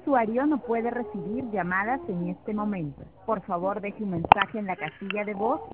usuario no puede recibir llamadas en este momento. Por favor, deje un mensaje en la casilla de voz